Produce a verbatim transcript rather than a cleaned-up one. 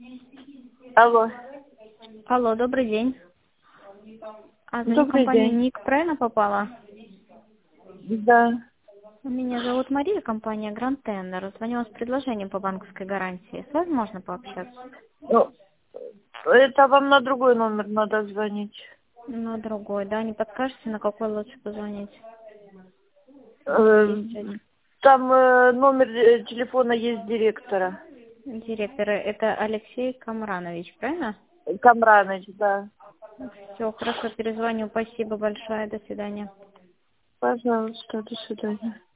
Алло. Алло, добрый день. А, звоню Добрый компанию день. Ник, правильно попала? Да. Меня зовут Мария, компания Grand Tender. Звонила с предложением по банковской гарантии. С вами можно пообщаться? Ну, это вам на другой номер надо звонить. На другой, да? Не подскажете, на какой лучше позвонить? Э, Есть один. Там э, номер э, телефона есть директора. Директор, это Алексей Камранович, правильно? Камраныч, да. Все, хорошо, перезвоню. Спасибо большое. До свидания. Пожалуйста, до свидания.